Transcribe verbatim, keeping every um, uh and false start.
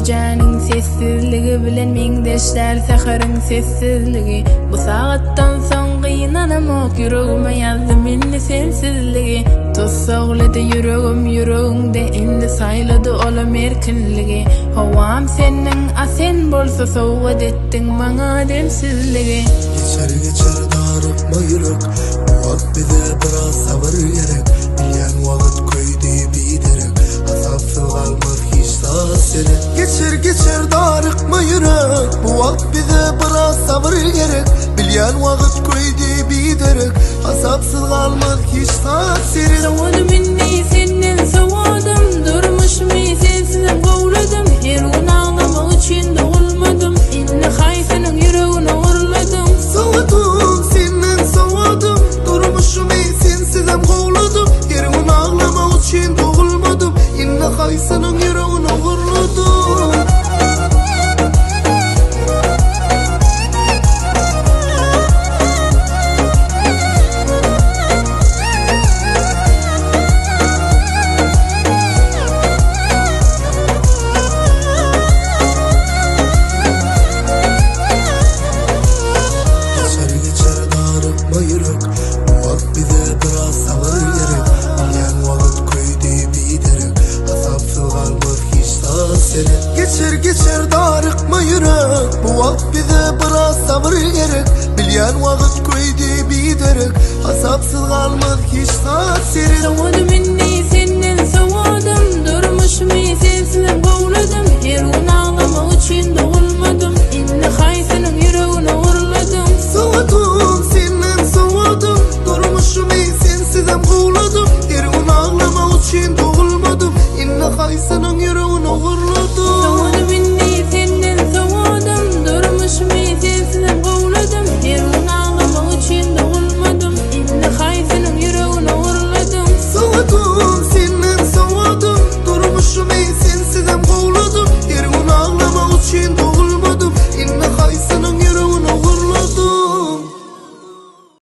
canın sessizligi bilen meňdeşler saharın sessizligi. Bu saatdan soň gynanamok yüregime ýazdym indi sensizligi. Tossaglydy yüregim yüregiňde indi saýlady olam erkinligi. Howam senden asen bolsa sowgat etdiň maňa densizligi. Geçer geçer darıkma yürek, bu wagt bize biraz sabır gerek. Bilýän wagt köýdi biderek, asapsyz galmak hiç tasiri. Geçer geçer darıkma yürek, bu wagt bize biraz sabır gerek. Bilýän wagt köýdi biderek, asapsyz galmak hiç tasiri. Sowadym indi senden sowadym, durmuşmy sensizem gowladym. Her gün ağlamak üçin dogulmadym, indi haýsynyň yüregine urladym. Sowadym senden sowadym, durmuşmy sensizem gowladym. Her gün ağlamak üçin dogulmadym, indi haýsynyň yüregine urladym. Geçer geçer darıkma yürek, bu wagt bize biraz sabır gerek. Bilýän wagt köýdi biderek, asapsyz galmak hiç tasiri. Sowadym indi senden sowadym, durmuşmy sensizem